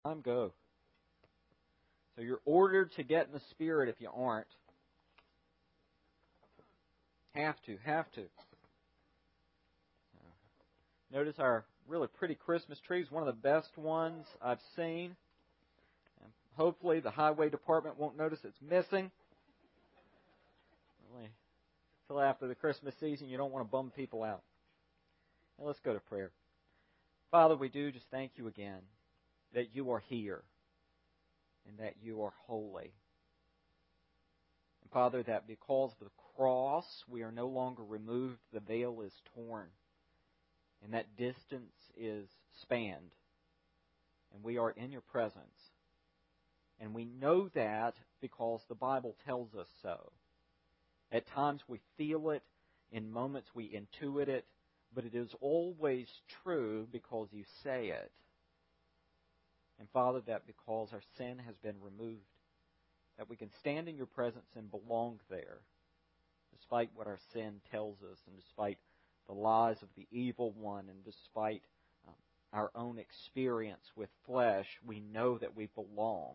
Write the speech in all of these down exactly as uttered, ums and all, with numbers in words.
Time go. So you're ordered to get in the Spirit if you aren't. Have to, have to. Notice our really pretty Christmas trees, one of the best ones I've seen. And hopefully the highway department won't notice it's missing. Really, until after the Christmas season, you don't want to bum people out. Now let's go to prayer. Father, we do just thank you again that you are here and that you are holy. And Father, that because of the cross, we are no longer removed, the veil is torn, and that distance is spanned, and we are in your presence. And we know that because the Bible tells us so. At times we feel it, in moments we intuit it, but it is always true because you say it. And Father, that because our sin has been removed, that we can stand in your presence and belong there, despite what our sin tells us, and despite the lies of the evil one, and despite um, our own experience with flesh, we know that we belong.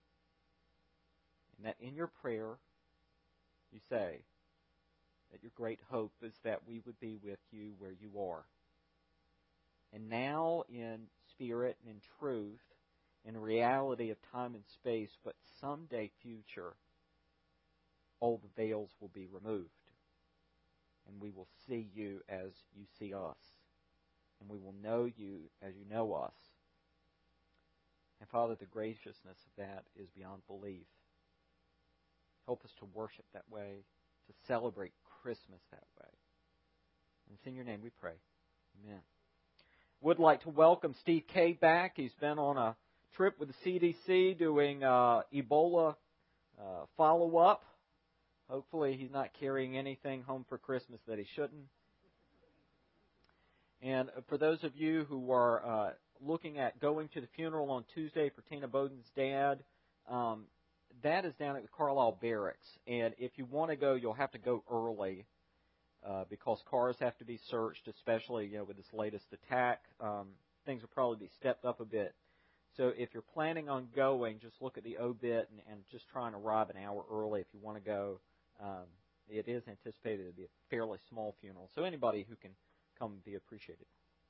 And that in your prayer, you say that your great hope is that we would be with you where you are. And now in spirit and in truth, in reality of time and space, but someday future, all the veils will be removed. And we will see you as you see us. And we will know you as you know us. And Father, the graciousness of that is beyond belief. Help us to worship that way, to celebrate Christmas that way. And it's in your name we pray. Amen. Would like to welcome Steve Kay back. He's been on a trip with the C D C doing uh, Ebola uh, follow-up. Hopefully he's not carrying anything home for Christmas that he shouldn't. And for those of you who are uh, looking at going to the funeral on Tuesday for Tina Bowden's dad, um, that is down at the Carlisle Barracks. And if you want to go, you'll have to go early uh, because cars have to be searched, especially you know with this latest attack. Um, things will probably be stepped up a bit. So if you're planning on going, just look at the obit and, and just try and arrive an hour early if you want to go. Um, it is anticipated to be a fairly small funeral, so anybody who can come would be appreciated.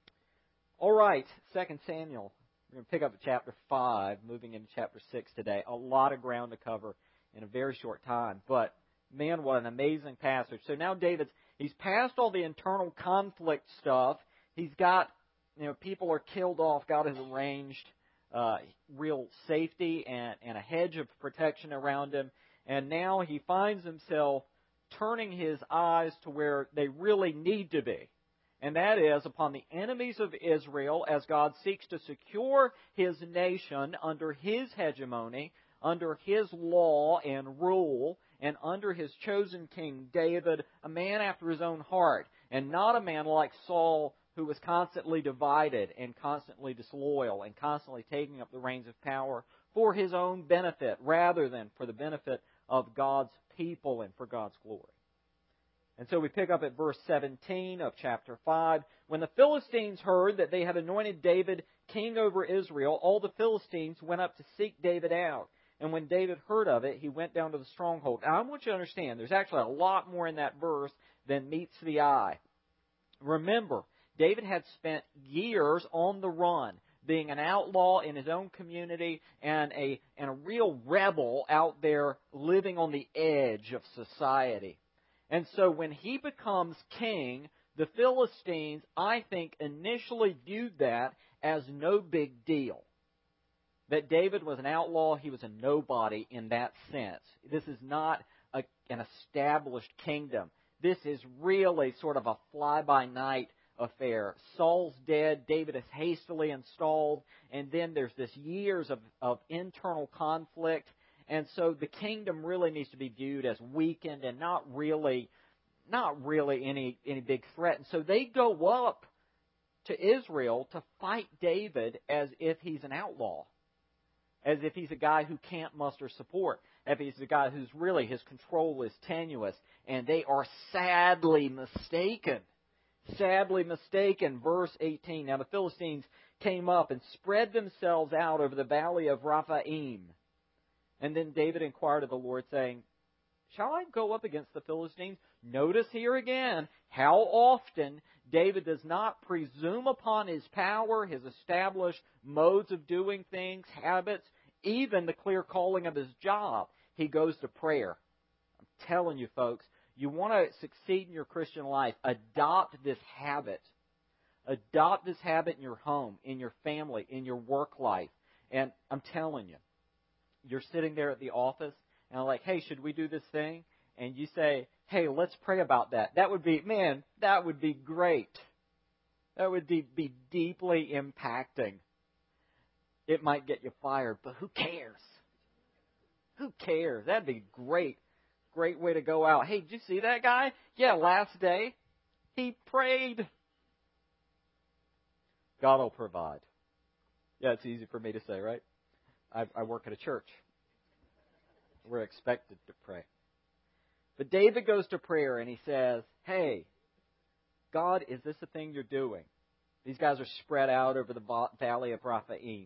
All right, Second Samuel. We're going to pick up at chapter five, moving into chapter six today. A lot of ground to cover in a very short time, but man, what an amazing passage. So now David's, he's passed all the internal conflict stuff. He's got, you know, people are killed off. God has arranged uh, real safety and, and a hedge of protection around him. And now he finds himself turning his eyes to where they really need to be. And that is upon the enemies of Israel as God seeks to secure His nation under His hegemony, under His law and rule, and under His chosen king David, a man after His own heart, and not a man like Saul who was constantly divided and constantly disloyal and constantly taking up the reins of power for his own benefit rather than for the benefit of God's people and for God's glory. And so we pick up at verse seventeen of chapter five. When the Philistines heard that they had anointed David king over Israel, all the Philistines went up to seek David out. And when David heard of it, he went down to the stronghold. Now, I want you to understand, there's actually a lot more in that verse than meets the eye. Remember, David had spent years on the run, being an outlaw in his own community and a, and a real rebel out there living on the edge of society. And so when he becomes king, the Philistines, I think, initially viewed that as no big deal. That David was an outlaw, he was a nobody in that sense. This is not a, an established kingdom. This is really sort of a fly-by-night affair. Saul's dead, David is hastily installed, and then there's this years of, of internal conflict. And so the kingdom really needs to be viewed as weakened and not really, not really any, any big threat. And so they go up to Israel to fight David as if he's an outlaw, as if he's a guy who can't muster support, as if he's a guy who's really, his control is tenuous. And they are sadly mistaken. Sadly mistaken. Verse eighteen. Now the Philistines came up and spread themselves out over the valley of Rephaim. And then David inquired of the Lord, saying, shall I go up against the Philistines? Notice here again how often David does not presume upon his power, his established modes of doing things, habits, even the clear calling of his job. He goes to prayer. I'm telling you, folks, you want to succeed in your Christian life, adopt this habit. Adopt this habit in your home, in your family, in your work life. And I'm telling you, you're sitting there at the office, and I'm like, hey, should we do this thing? And you say, hey, let's pray about that. That would be, man, that would be great. That would be, be deeply impacting. It might get you fired, but who cares? Who cares? That'd be great. Great way to go out. Hey, did you see that guy? Yeah, last day, he prayed. God will provide. Yeah, it's easy for me to say, right? I, I work at a church. We're expected to pray. But David goes to prayer and he says, hey, God, is this the thing you're doing? These guys are spread out over the valley of Rephaim.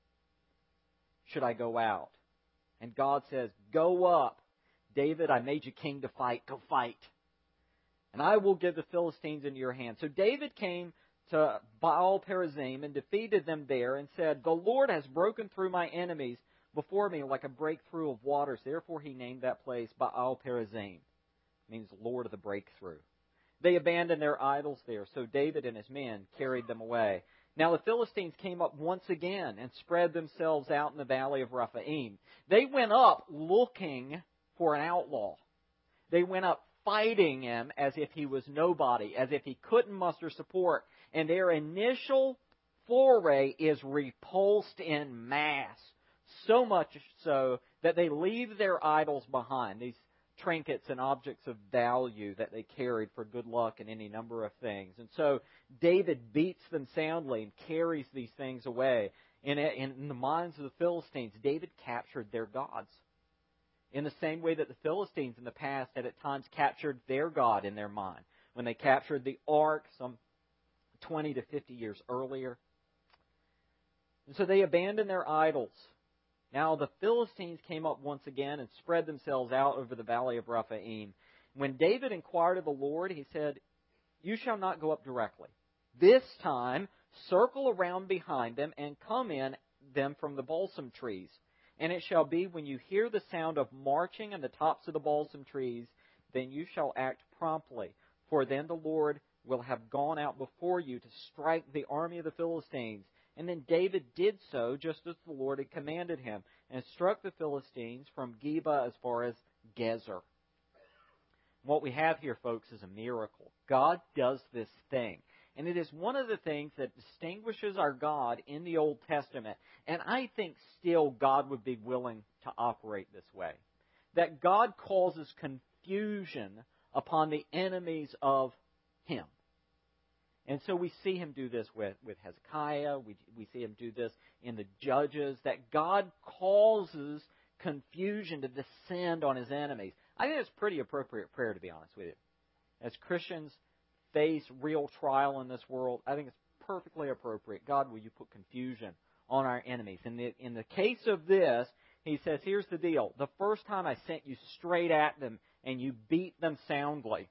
Should I go out? And God says, go up. David, I made you king to fight. Go fight. And I will give the Philistines into your hand. So David came to Baal Perazim and defeated them there and said, the Lord has broken through my enemies before me like a breakthrough of waters. Therefore he named that place Baal Perazim. It means Lord of the breakthrough. They abandoned their idols there, so David and his men carried them away. Now the Philistines came up once again and spread themselves out in the valley of Rephaim. They went up looking for an outlaw. They went up fighting him as if he was nobody, as if he couldn't muster support. And their initial foray is repulsed in mass. So much so that they leave their idols behind, these trinkets and objects of value that they carried for good luck and any number of things. And so David beats them soundly and carries these things away. In, in the minds of the Philistines, David captured their gods. In the same way that the Philistines in the past had at times captured their God in their mind. When they captured the ark some twenty to fifty years earlier. And so they abandoned their idols. Now the Philistines came up once again and spread themselves out over the valley of Rephaim. When David inquired of the Lord, he said, you shall not go up directly. This time, circle around behind them and come in them from the balsam trees. And it shall be when you hear the sound of marching in the tops of the balsam trees, then you shall act promptly. For then the Lord will have gone out before you to strike the army of the Philistines. And then David did so, just as the Lord had commanded him, and struck the Philistines from Geba as far as Gezer. What we have here, folks, is a miracle. God does this thing. And it is one of the things that distinguishes our God in the Old Testament. And I think still God would be willing to operate this way. That God causes confusion upon the enemies of Him. And so we see Him do this with, with Hezekiah. We, we see Him do this in the Judges. That God causes confusion to descend on His enemies. I think it's pretty appropriate prayer, to be honest with you. As Christians face real trial in this world, I think it's perfectly appropriate. God, will you put confusion on our enemies? In the, in the case of this, He says, here's the deal. The first time I sent you straight at them and you beat them soundly.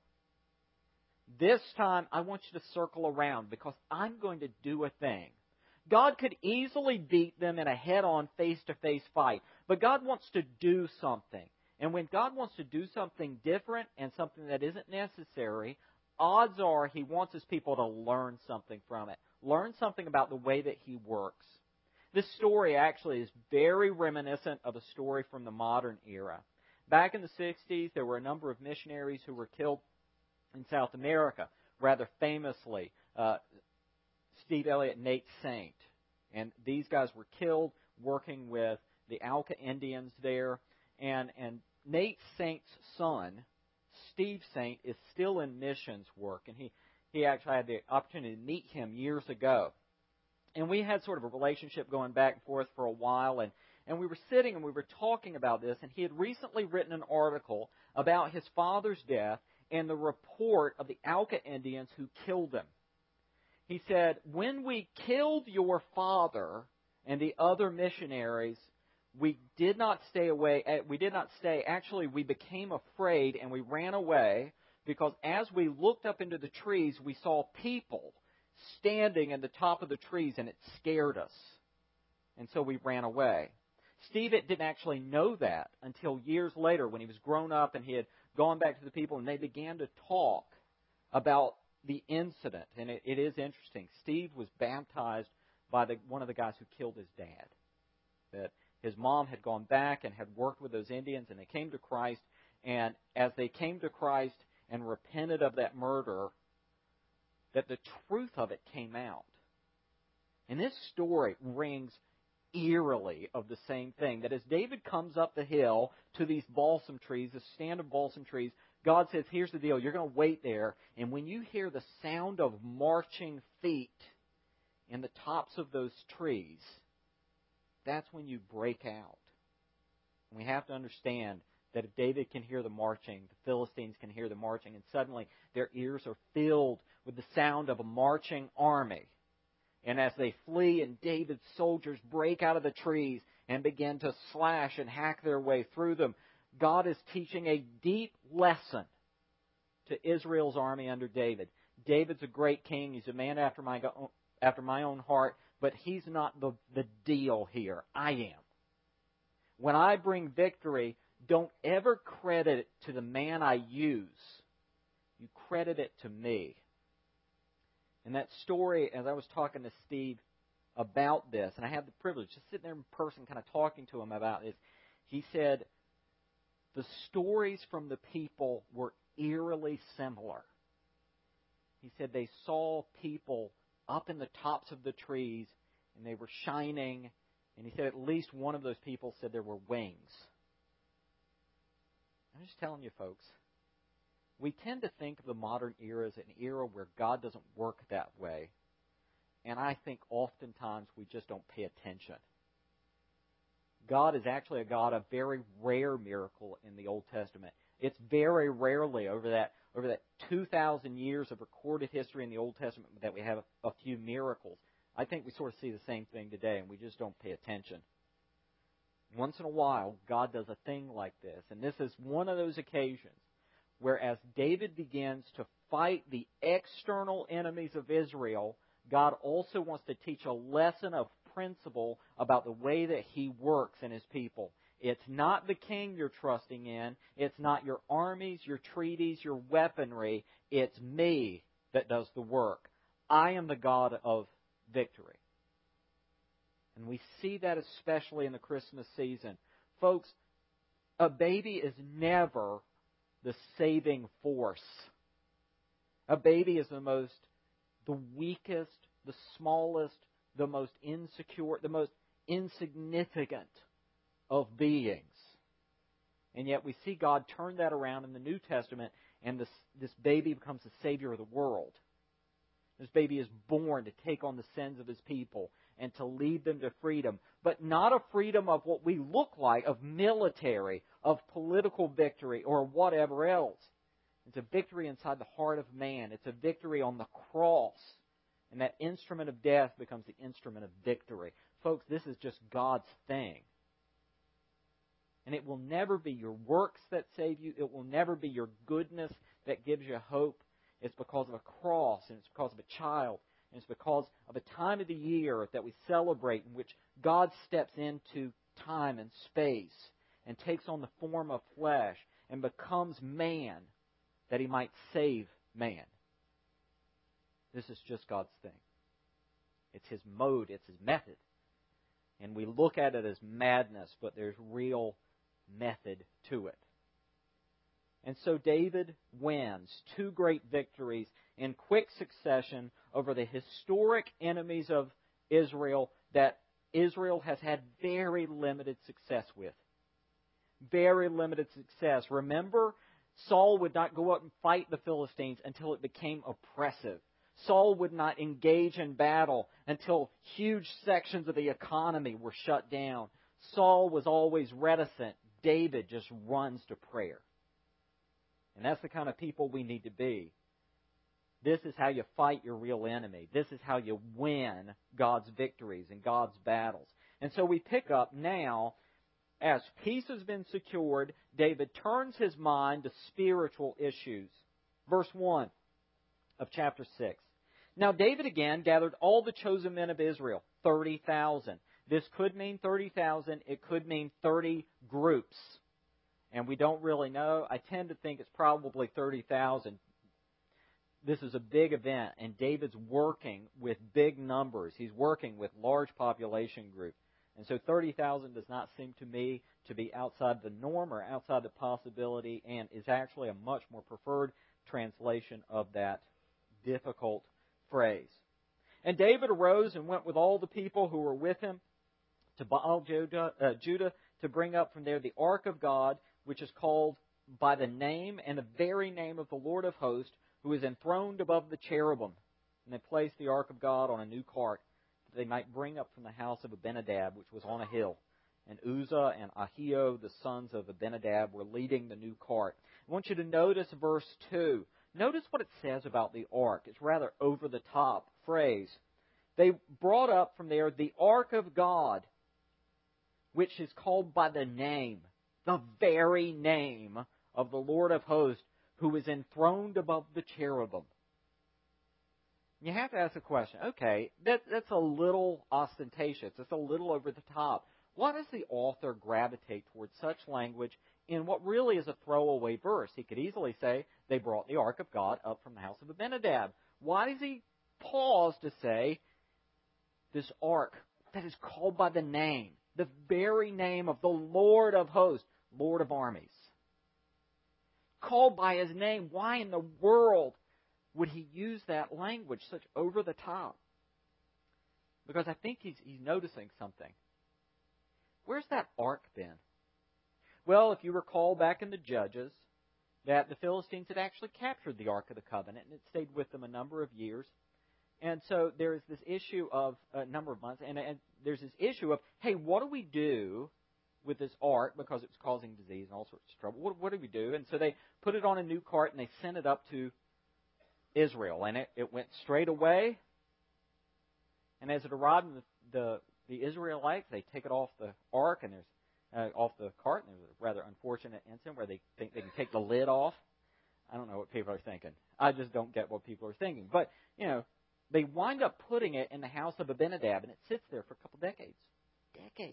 This time I want you to circle around because I'm going to do a thing. God could easily beat them in a head-on, face-to-face fight. But God wants to do something. And when God wants to do something different and something that isn't necessary, odds are He wants His people to learn something from it. Learn something about the way that He works. This story actually is very reminiscent of a story from the modern era. Back in the sixties, there were a number of missionaries who were killed in South America. Rather famously, uh, Steve Elliott, Nate Saint. And these guys were killed working with the Auca Indians there. And, and Nate Saint's son, Steve Saint, is still in missions work. And he, he actually had the opportunity to meet him years ago. And we had sort of a relationship going back and forth for a while. And, and we were sitting and we were talking about this. And he had recently written an article about his father's death and the report of the Auca Indians who killed him. He said, when we killed your father and the other missionaries, we did not stay away. We did not stay. Actually, we became afraid and we ran away because as we looked up into the trees, we saw people standing in the top of the trees and it scared us. And so we ran away. Steve didn't actually know that until years later when he was grown up and he had gone back to the people and they began to talk about the incident. And it, it is interesting. Steve was baptized by the, one of the guys who killed his dad. That his mom had gone back and had worked with those Indians and they came to Christ. And as they came to Christ and repented of that murder, that the truth of it came out. And this story rings eerily of the same thing. That as David comes up the hill to these balsam trees, a stand of balsam trees, God says, here's the deal. You're going to wait there. And when you hear the sound of marching feet in the tops of those trees, that's when you break out. And we have to understand that if David can hear the marching, the Philistines can hear the marching, and suddenly their ears are filled with the sound of a marching army. And as they flee and David's soldiers break out of the trees and begin to slash and hack their way through them, God is teaching a deep lesson to Israel's army under David. David's a great king. He's a man after my, after my own heart, but he's not the, the deal here. I am. When I bring victory, don't ever credit it to the man I use. You credit it to me. And that story, as I was talking to Steve about this, and I had the privilege of sitting there in person kind of talking to him about this, he said the stories from the people were eerily similar. He said they saw people up in the tops of the trees, and they were shining, and he said at least one of those people said there were wings. I'm just telling you, folks, we tend to think of the modern era as an era where God doesn't work that way. And I think oftentimes we just don't pay attention. God is actually a God of very rare miracle in the Old Testament. It's very rarely over that over that two thousand years of recorded history in the Old Testament that we have a, a few miracles. I think we sort of see the same thing today, and we just don't pay attention. Once in a while, God does a thing like this. And this is one of those occasions whereas David begins to fight the external enemies of Israel, God also wants to teach a lesson of principle about the way that He works in His people. It's not the king you're trusting in. It's not your armies, your treaties, your weaponry. It's me that does the work. I am the God of victory. And we see that especially in the Christmas season. Folks, a baby is never the saving force. A baby is the most, the weakest, the smallest, the most insecure, the most insignificant of beings. And yet we see God turn that around in the New Testament, and this, this baby becomes the Savior of the world. This baby is born to take on the sins of His people and to lead them to freedom. But not a freedom of what we look like, of military, of political victory, or whatever else. It's a victory inside the heart of man. It's a victory on the cross. And that instrument of death becomes the instrument of victory. Folks, this is just God's thing. And it will never be your works that save you. It will never be your goodness that gives you hope. It's because of a cross, and it's because of a child, and it's because of a time of the year that we celebrate in which God steps into time and space and takes on the form of flesh and becomes man that He might save man. This is just God's thing. It's His mode, it's His method. And we look at it as madness, but there's real method to it. And so David wins two great victories in quick succession over the historic enemies of Israel that Israel has had very limited success with. Very limited success. Remember, Saul would not go out and fight the Philistines until it became oppressive. Saul would not engage in battle until huge sections of the economy were shut down. Saul was always reticent. David just runs to prayer. And that's the kind of people we need to be. This is how you fight your real enemy. This is how you win God's victories and God's battles. And so we pick up now, as peace has been secured, David turns his mind to spiritual issues. Verse one of chapter six. Now David again gathered all the chosen men of Israel, thirty thousand. This could mean thirty thousand. It could mean thirty groups. And we don't really know. I tend to think it's probably thirty thousand. This is a big event, and David's working with big numbers. He's working with large population groups. And so thirty thousand does not seem to me to be outside the norm or outside the possibility, and is actually a much more preferred translation of that difficult phrase. And David arose and went with all the people who were with him to Baal Judah, uh, Judah to bring up from there the ark of God, which is called by the name and the very name of the Lord of hosts, who is enthroned above the cherubim. And they placed the ark of God on a new cart, that they might bring up from the house of Abinadab, which was on a hill. And Uzzah and Ahio, the sons of Abinadab, were leading the new cart. I want you to notice verse two. Notice what it says about the ark. It's rather over-the-top phrase. They brought up from there the ark of God, which is called by the name, the very name of the Lord of hosts, who is enthroned above the cherubim. You have to ask the question, okay, that, that's a little ostentatious. It's a little over the top. Why does the author gravitate towards such language in what really is a throwaway verse? He could easily say, they brought the ark of God up from the house of Abinadab. Why does he pause to say, this ark that is called by the name, the very name of the Lord of hosts, Lord of armies? Called by his name. Why in the world would he use that language, such over the top? Because I think he's, he's noticing something. Where's that ark been? Well, if you recall back in the Judges, that the Philistines had actually captured the Ark of the Covenant, and it stayed with them a number of years. And so there's this issue of a number of months, and, and there's this issue of, hey, what do we do with this ark, because it's causing disease and all sorts of trouble? What, what do we do? And so they put it on a new cart and they sent it up to Israel, and it, it went straight away. And as it arrived, the, the the Israelites, they take it off the ark and there's uh, off the cart, and there's a rather unfortunate incident where they think they can take the lid off. I don't know what people are thinking. I just don't get what people are thinking. But you know, they wind up putting it in the house of Abinadab, and it sits there for a couple decades. Decades.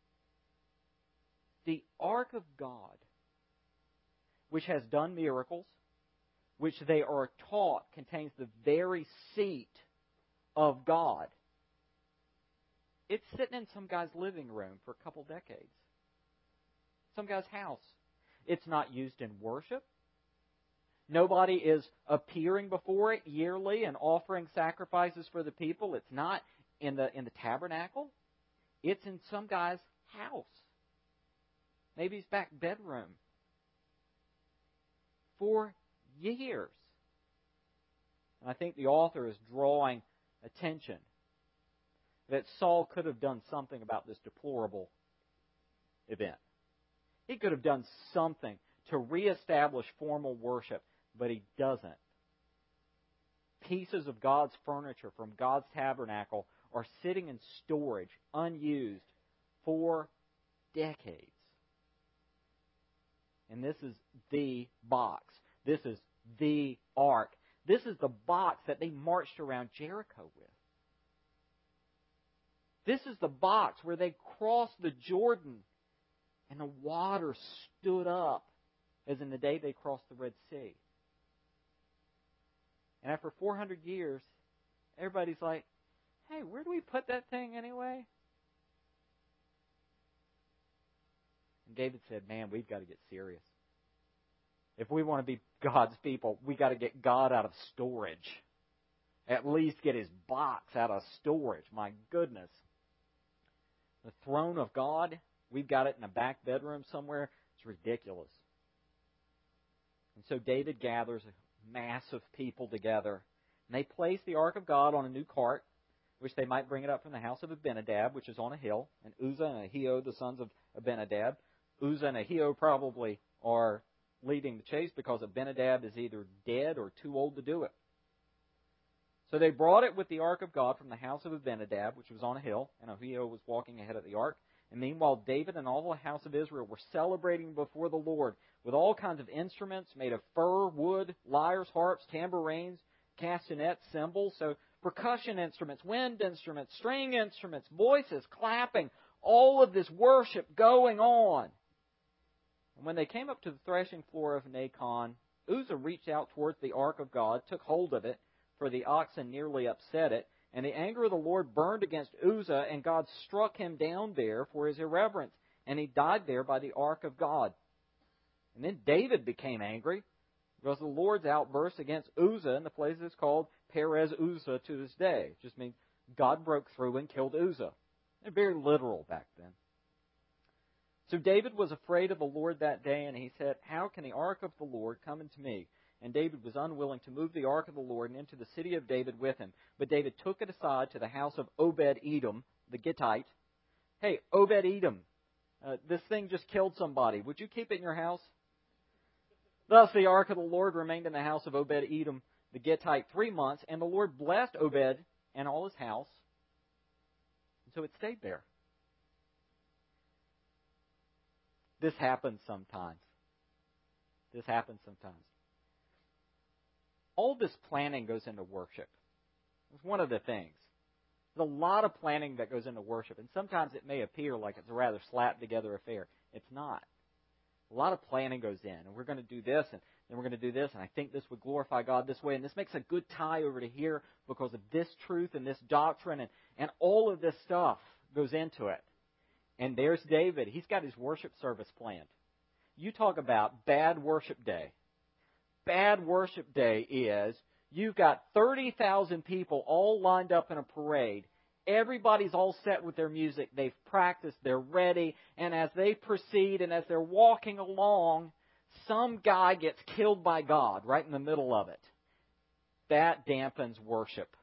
The ark of God, which has done miracles, which they are taught contains the very seat of God. It's sitting in some guy's living room for a couple decades. Some guy's house. It's not used in worship. Nobody is appearing before it yearly and offering sacrifices for the people. It's not in the in the tabernacle. It's in some guy's house. Maybe his back bedroom. For years. And I think the author is drawing attention that Saul could have done something about this deplorable event. He could have done something to reestablish formal worship, but he doesn't. Pieces of God's furniture from God's tabernacle are sitting in storage, unused, for decades. And this is the box. This is the ark. This is the box that they marched around Jericho with. This is the box where they crossed the Jordan and the water stood up, as in the day they crossed the Red Sea. And after four hundred years, everybody's like, hey, where do we put that thing anyway? And David said, man, we've got to get serious. If we want to be God's people, we've got to get God out of storage. At least get his box out of storage. My goodness. The throne of God, we've got it in a back bedroom somewhere. It's ridiculous. And so David gathers a mass of people together. And they place the ark of God on a new cart, which they might bring it up from the house of Abinadab, which is on a hill. And Uzzah and Ahio, the sons of Abinadab. Uzzah and Ahio probably are leading the chase because Abinadab is either dead or too old to do it. So they brought it with the ark of God from the house of Abinadab, which was on a hill, and Ahio was walking ahead of the ark. And meanwhile, David and all the house of Israel were celebrating before the Lord with all kinds of instruments made of fir, wood, lyres, harps, tambourines, castanets, cymbals. So percussion instruments, wind instruments, string instruments, voices, clapping, all of this worship going on. And when they came up to the threshing floor of Nacon, Uzzah reached out towards the ark of God, took hold of it, for the oxen nearly upset it. And the anger of the Lord burned against Uzzah, and God struck him down there for his irreverence. And he died there by the ark of God. And then David became angry because of the Lord's outburst against Uzzah, and the place is called Perez Uzzah to this day. It just means God broke through and killed Uzzah. They're very literal back then. So David was afraid of the Lord that day, and he said, "How can the ark of the Lord come into me?" And David was unwilling to move the ark of the Lord and into the city of David with him. But David took it aside to the house of Obed-Edom, the Gittite. Hey, Obed-Edom, uh, this thing just killed somebody. Would you keep it in your house? Thus the ark of the Lord remained in the house of Obed-Edom, the Gittite, three months, and the Lord blessed Obed and all his house. And so it stayed there. This happens sometimes. This happens sometimes. All this planning goes into worship. It's one of the things. There's a lot of planning that goes into worship, and sometimes it may appear like it's a rather slapped-together affair. It's not. A lot of planning goes in, and we're going to do this, and then we're going to do this, and I think this would glorify God this way, and this makes a good tie over to here because of this truth and this doctrine, and, and all of this stuff goes into it. And there's David. He's got his worship service planned. You talk about bad worship day. Bad worship day is you've got thirty thousand people all lined up in a parade. Everybody's all set with their music. They've practiced. They're ready. And as they proceed and as they're walking along, some guy gets killed by God right in the middle of it. That dampens worship.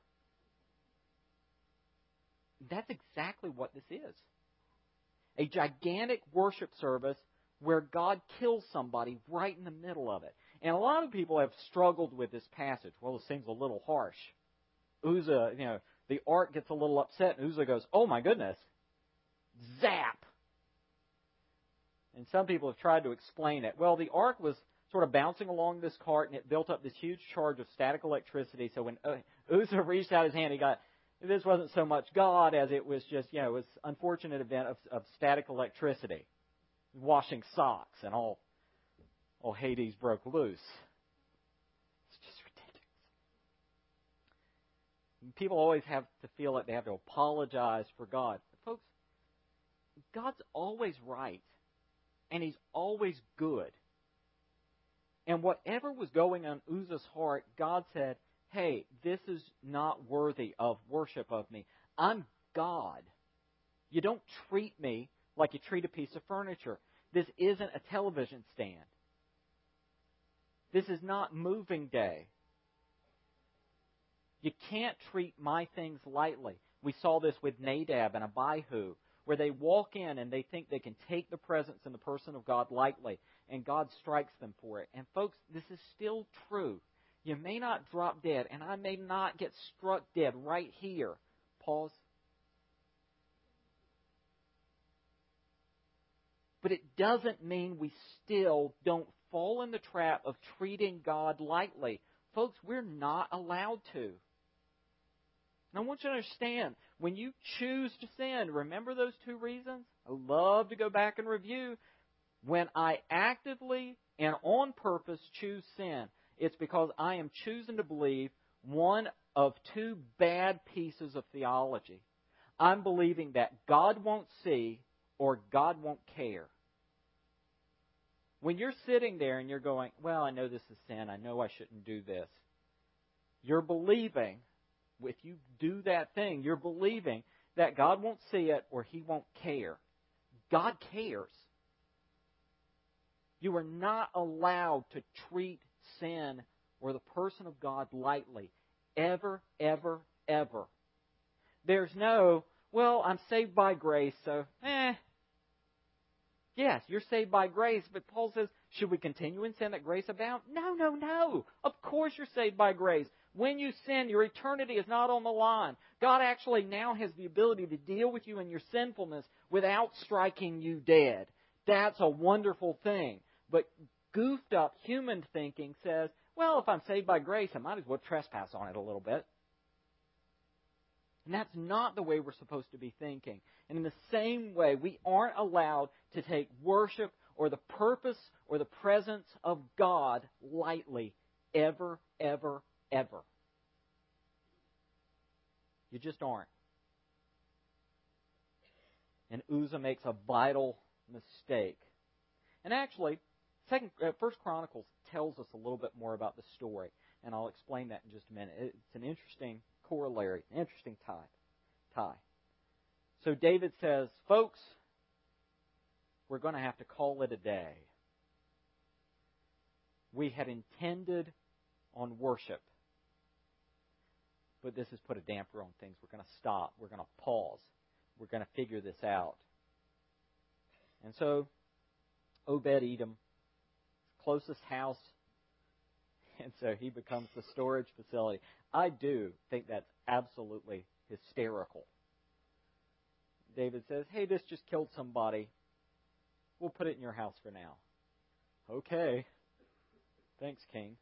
That's exactly what this is. A gigantic worship service where God kills somebody right in the middle of it. And a lot of people have struggled with this passage. Well, it seems a little harsh. Uzzah, you know, the ark gets a little upset, and Uzzah goes, "Oh my goodness." Zap! And some people have tried to explain it. Well, the ark was sort of bouncing along this cart, and it built up this huge charge of static electricity. So when Uzzah reached out his hand, he got, this wasn't so much God as it was just, you know, it was an unfortunate event of, of static electricity. Washing socks, and all, all Hades broke loose. It's just ridiculous. And people always have to feel like they have to apologize for God. But folks, God's always right, and He's always good. And whatever was going on in Uzzah's heart, God said, "Hey, this is not worthy of worship of me. I'm God. You don't treat me like you treat a piece of furniture. This isn't a television stand. This is not moving day. You can't treat my things lightly." We saw this with Nadab and Abihu, where they walk in and they think they can take the presence and the person of God lightly, and God strikes them for it. And folks, this is still true. You may not drop dead, and I may not get struck dead right here. Pause. But it doesn't mean we still don't fall in the trap of treating God lightly. Folks, we're not allowed to. And I want you to understand, when you choose to sin, remember those two reasons? I love to go back and review. When I actively and on purpose choose sin, it's because I am choosing to believe one of two bad pieces of theology. I'm believing that God won't see or God won't care. When you're sitting there and you're going, "Well, I know this is sin. I know I shouldn't do this." You're believing, if you do that thing, you're believing that God won't see it or He won't care. God cares. You are not allowed to treat sin or the person of God lightly. Ever, ever, ever. There's no, "Well, I'm saved by grace, so, eh." Yes, you're saved by grace, but Paul says, should we continue in sin that grace abound? No, no, no. Of course you're saved by grace. When you sin, your eternity is not on the line. God actually now has the ability to deal with you and your sinfulness without striking you dead. That's a wonderful thing. But goofed up human thinking says, well, if I'm saved by grace, I might as well trespass on it a little bit. And that's not the way we're supposed to be thinking. And in the same way, we aren't allowed to take worship or the purpose or the presence of God lightly, ever, ever, ever. You just aren't. And Uzzah makes a vital mistake. And actually, Second, uh, First Chronicles tells us a little bit more about the story, and I'll explain that in just a minute. It's an interesting corollary, interesting tie. tie. So David says, folks, we're going to have to call it a day. We had intended on worship, but this has put a damper on things. We're going to stop. We're going to pause. We're going to figure this out. And so Obed-Edom, closest house, and so he becomes the storage facility. I do think that's absolutely hysterical. David says, hey, this just killed somebody. We'll put it in your house for now. Okay. Thanks, King.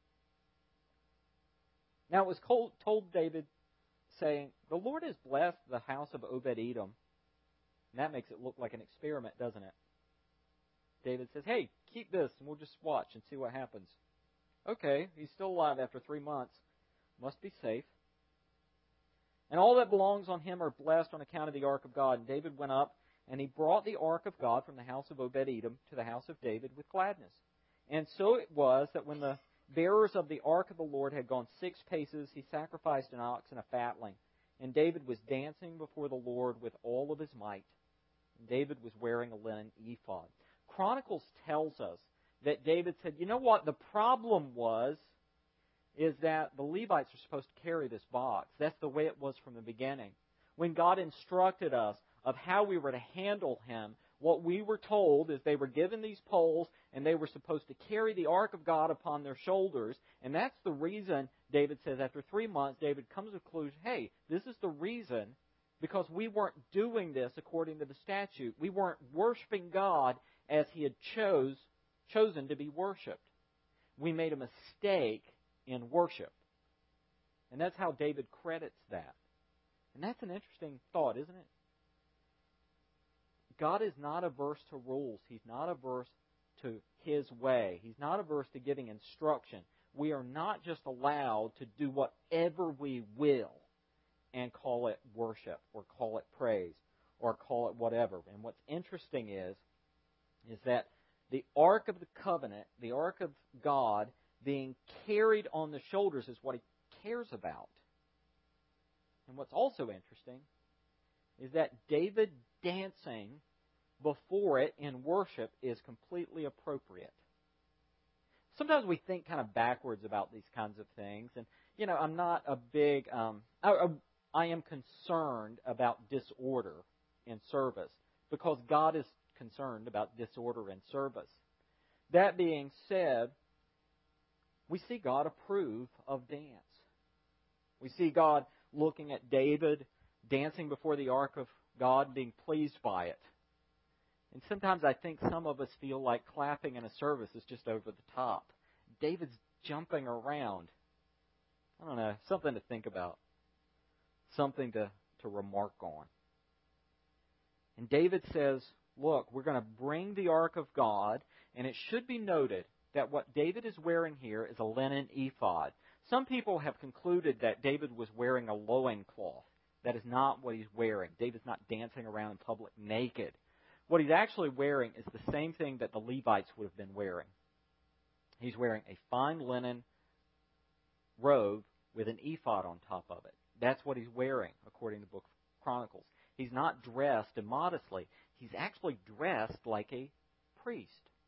Now it was told, told David, saying, the Lord has blessed the house of Obed-Edom. And that makes it look like an experiment, doesn't it? David says, hey, keep this and we'll just watch and see what happens. Okay, he's still alive after three months. Must be safe. And all that belongs on him are blessed on account of the ark of God. And David went up and he brought the ark of God from the house of Obed-Edom to the house of David with gladness. And so it was that when the bearers of the ark of the Lord had gone six paces, he sacrificed an ox and a fatling. And David was dancing before the Lord with all of his might. And David was wearing a linen ephod. Chronicles tells us that David said, you know what, the problem was is that the Levites are supposed to carry this box. That's the way it was from the beginning. When God instructed us of how we were to handle him, what we were told is they were given these poles and they were supposed to carry the ark of God upon their shoulders. And that's the reason, David says, after three months, David comes to the conclusion, hey, this is the reason, because we weren't doing this according to the statute. We weren't worshiping God as he had chose, chosen to be worshipped. We made a mistake in worship. And that's how David credits that. And that's an interesting thought, isn't it? God is not averse to rules. He's not averse to his way. He's not averse to giving instruction. We are not just allowed to do whatever we will and call it worship or call it praise or call it whatever. And what's interesting is, is that the Ark of the Covenant, the Ark of God, being carried on the shoulders is what he cares about. And what's also interesting is that David dancing before it in worship is completely appropriate. Sometimes we think kind of backwards about these kinds of things. And, you know, I'm not a big, um, I, I am concerned about disorder in service because God is concerned about disorder in service. That being said, we see God approve of dance. We see God looking at David dancing before the ark of God, being pleased by it. And sometimes I think some of us feel like clapping in a service is just over the top. David's jumping around. I don't know, something to think about. Something to, to remark on. And David says, look, we're going to bring the ark of God, and it should be noted that what David is wearing here is a linen ephod. Some people have concluded that David was wearing a loincloth. That is not what he's wearing. David's not dancing around in public naked. What he's actually wearing is the same thing that the Levites would have been wearing. He's wearing a fine linen robe with an ephod on top of it. That's what he's wearing, according to the book of Chronicles. He's not dressed immodestly. He's actually dressed like a priest.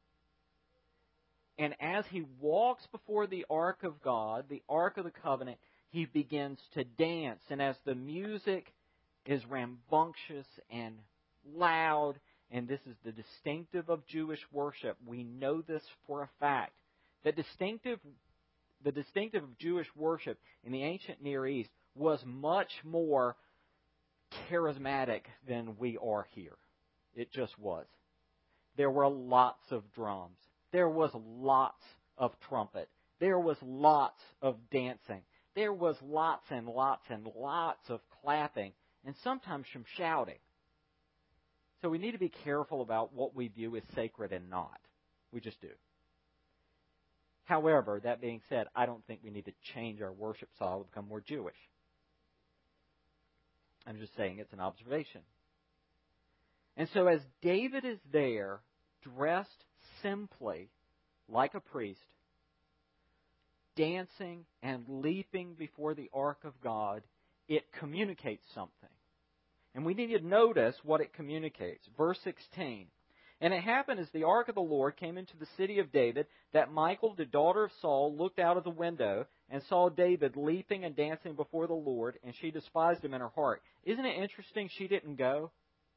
And as he walks before the Ark of God, the Ark of the Covenant, he begins to dance. And as the music is rambunctious and loud, and this is the distinctive of Jewish worship, we know this for a fact. The distinctive the distinctive of Jewish worship in the ancient Near East was much more charismatic than we are here. It just was. There were lots of drums. There was lots of trumpet. There was lots of dancing. There was lots and lots and lots of clapping, and sometimes some shouting. So we need to be careful about what we view as sacred and not. We just do. However, that being said, I don't think we need to change our worship style to become more Jewish. I'm just saying it's an observation. And so as David is there, dressed simply like a priest, dancing and leaping before the ark of God, it communicates something. And we need to notice what it communicates. Verse sixteen. And it happened as the ark of the Lord came into the city of David, that Michal, the daughter of Saul, looked out of the window and saw David leaping and dancing before the Lord, and she despised him in her heart. Isn't it interesting she didn't go?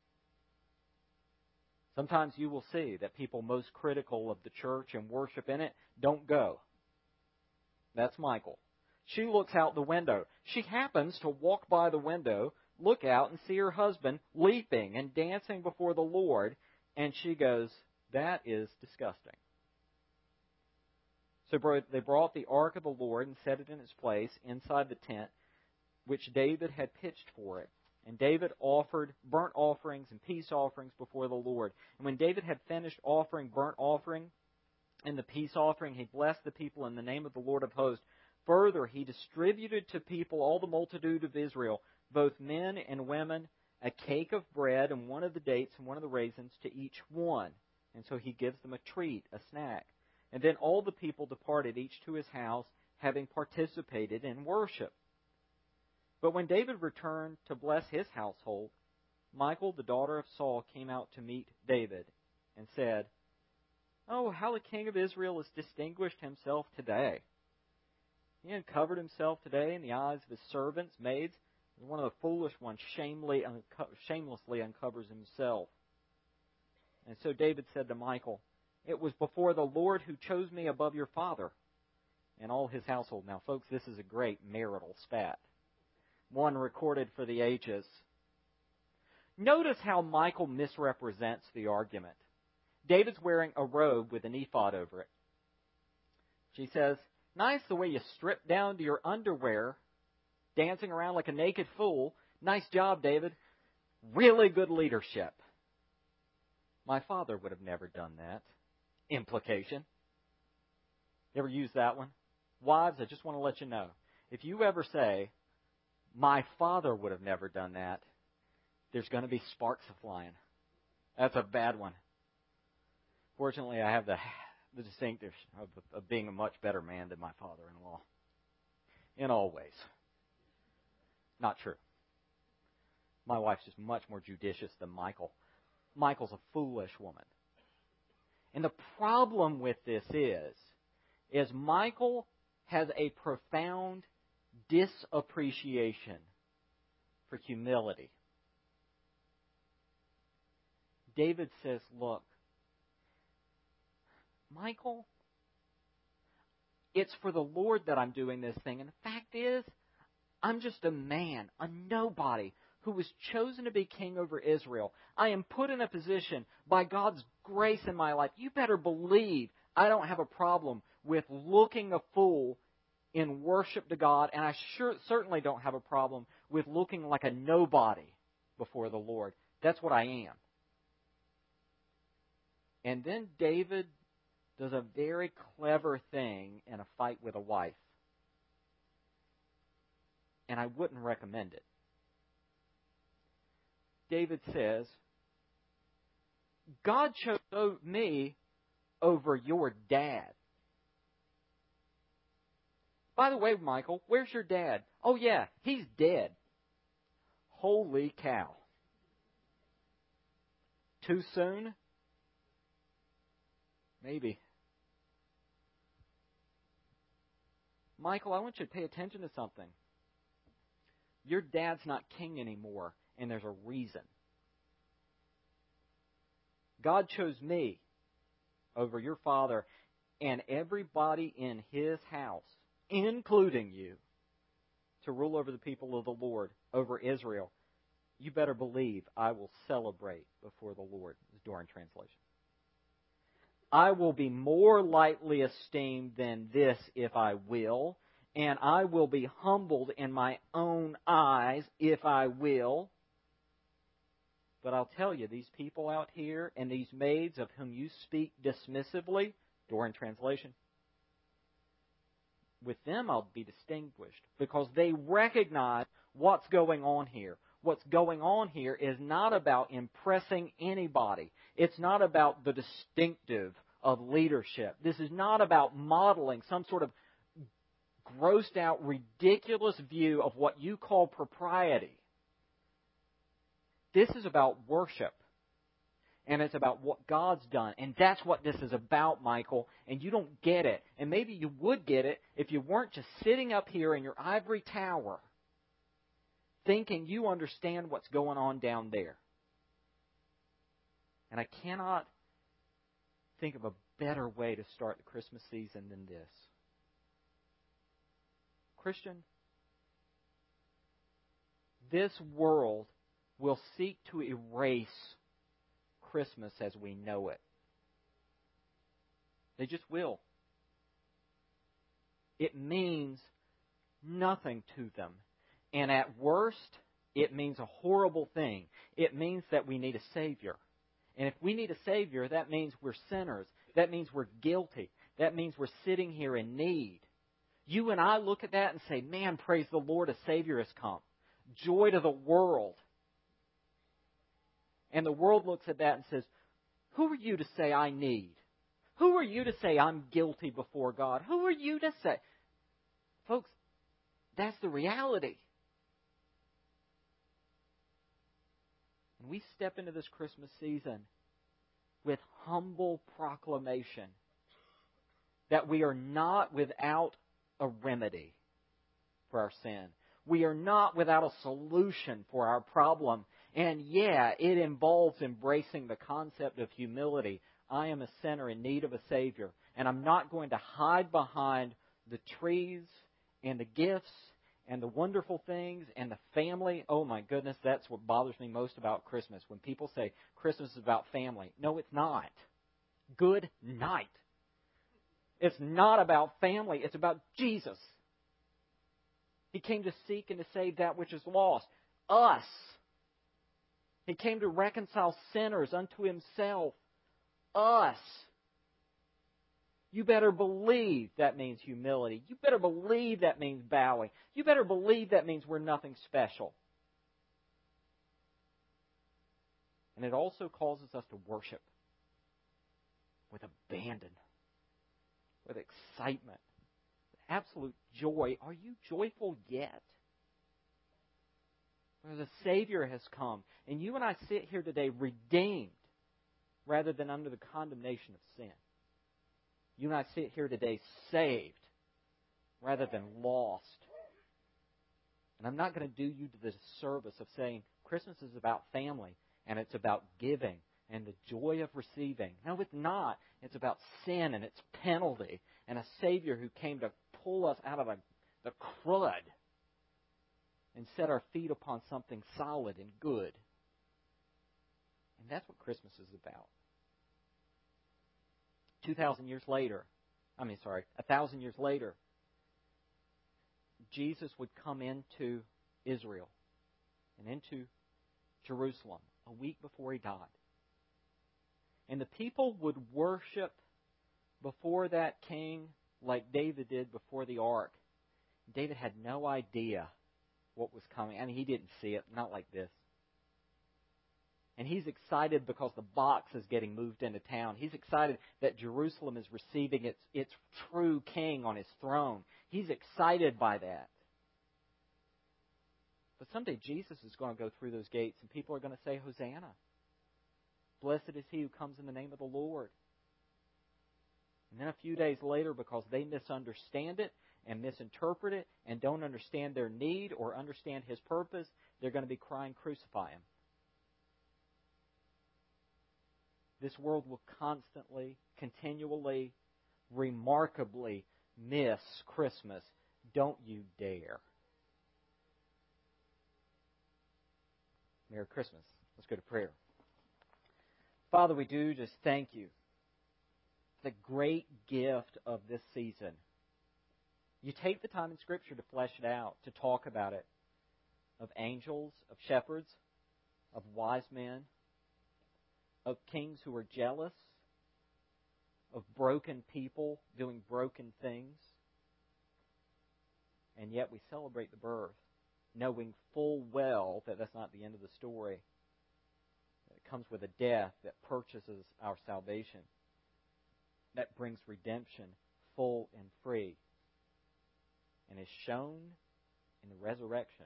Sometimes you will see that people most critical of the church and worship in it don't go. That's Michal. She looks out the window. She happens to walk by the window, look out, and see her husband leaping and dancing before the Lord, and she goes, that is disgusting. So they brought the ark of the Lord and set it in its place inside the tent which David had pitched for it. And David offered burnt offerings and peace offerings before the Lord. And when David had finished offering burnt offering and the peace offering, he blessed the people in the name of the Lord of hosts. Further, he distributed to people, all the multitude of Israel, both men and women, a cake of bread and one of the dates and one of the raisins to each one. And so he gives them a treat, a snack. And then all the people departed, each to his house, having participated in worship. But when David returned to bless his household, Michal, the daughter of Saul, came out to meet David and said, "Oh, how the king of Israel has distinguished himself today. He uncovered himself today in the eyes of his servants, maids. One of the foolish ones shamelessly uncovers himself." And so David said to Michal, "It was before the Lord who chose me above your father and all his household." Now, folks, this is a great marital spat, one recorded for the ages. Notice how Michal misrepresents the argument. David's wearing a robe with an ephod over it. She says, "Nice the way you strip down to your underwear, dancing around like a naked fool. Nice job, David. Really good leadership." My father would have never done that. Implication. You ever use that one? Wives, I just want to let you know, if you ever say, "My father would have never done that," there's going to be sparks flying. That's a bad one. Fortunately, I have the, the distinctive of, of being a much better man than my father-in-law. In all ways. Not true. My wife's just much more judicious than Michal. Michal's a foolish woman. And the problem with this is, is Michal has a profound disappreciation for humility. David says, "Look, Michal, it's for the Lord that I'm doing this thing. And the fact is, I'm just a man, a nobody, who was chosen to be king over Israel. I am put in a position by God's grace in my life. You better believe I don't have a problem with looking a fool in worship to God, and I sure certainly don't have a problem with looking like a nobody before the Lord. That's what I am." And then David does a very clever thing in a fight with a wife. And I wouldn't recommend it. David says, "God chose me over your dad." By the way, Michal, where's your dad? "Oh, yeah, he's dead." Holy cow. Too soon? Maybe. Michal, I want you to pay attention to something. Your dad's not king anymore, and there's a reason. God chose me over your father and everybody in his house including you, to rule over the people of the Lord, over Israel, you better believe I will celebrate before the Lord, is Doran translation. I will be more lightly esteemed than this if I will, and I will be humbled in my own eyes if I will. But I'll tell you, these people out here and these maids of whom you speak dismissively, Doran translation, with them I'll be distinguished because they recognize what's going on here. What's going on here is not about impressing anybody. It's not about the distinctive of leadership. This is not about modeling some sort of grossed out, ridiculous view of what you call propriety. This is about worship. And it's about what God's done. And that's what this is about, Michael. And you don't get it. And maybe you would get it if you weren't just sitting up here in your ivory tower thinking you understand what's going on down there. And I cannot think of a better way to start the Christmas season than this. Christian, this world will seek to erase Christmas as we know it. They just will. It means nothing to them. And at worst, it means a horrible thing. It means that we need a Savior. And if we need a Savior, that means we're sinners. That means we're guilty. That means we're sitting here in need. You and I look at that and say, man, praise the Lord, a Savior has come. Joy to the world. And the world looks at that and says, who are you to say I need? Who are you to say I'm guilty before God? Who are you to say? Folks, that's the reality. And we step into this Christmas season with humble proclamation that we are not without a remedy for our sin. We are not without a solution for our problem. And yeah, it involves embracing the concept of humility. I am a sinner in need of a Savior. And I'm not going to hide behind the trees and the gifts and the wonderful things and the family. Oh my goodness, that's what bothers me most about Christmas. When people say Christmas is about family. No, it's not. Good night. It's not about family. It's about Jesus. He came to seek and to save that which is lost. Us. He came to reconcile sinners unto Himself. Us. You better believe that means humility. You better believe that means bowing. You better believe that means we're nothing special. And it also causes us to worship with abandon, with excitement, with absolute joy. Are you joyful yet? Where the Savior has come, and you and I sit here today redeemed rather than under the condemnation of sin. You and I sit here today saved rather than lost. And I'm not going to do you the disservice of saying Christmas is about family and it's about giving and the joy of receiving. No, it's not. It's about sin and its penalty and a Savior who came to pull us out of the, the crud and set our feet upon something solid and good. And that's what Christmas is about. Two thousand years later, I mean, sorry, a thousand years later, Jesus would come into Israel and into Jerusalem a week before He died. And the people would worship before that king like David did before the ark. David had no idea what was coming. I mean, he didn't see it, not like this. And he's excited because the box is getting moved into town. He's excited that Jerusalem is receiving its, its true king on his throne. He's excited by that. But someday Jesus is going to go through those gates and people are going to say, Hosanna. Blessed is he who comes in the name of the Lord. And then a few days later, because they misunderstand it and misinterpret it and don't understand their need or understand His purpose, they're going to be crying, crucify Him. This world will constantly, continually, remarkably miss Christmas Don't you dare. Merry Christmas. Let's go to prayer. Father, we do just thank you for the great gift of this season. You take the time in Scripture to flesh it out, to talk about it, of angels, of shepherds, of wise men, of kings who are jealous, of broken people doing broken things. And yet we celebrate the birth, knowing full well that that's not the end of the story. It comes with a death that purchases our salvation, that brings redemption full and free, and is shown in the resurrection.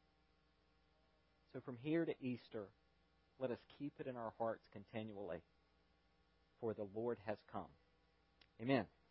So from here to Easter, let us keep it in our hearts continually, for the Lord has come. Amen.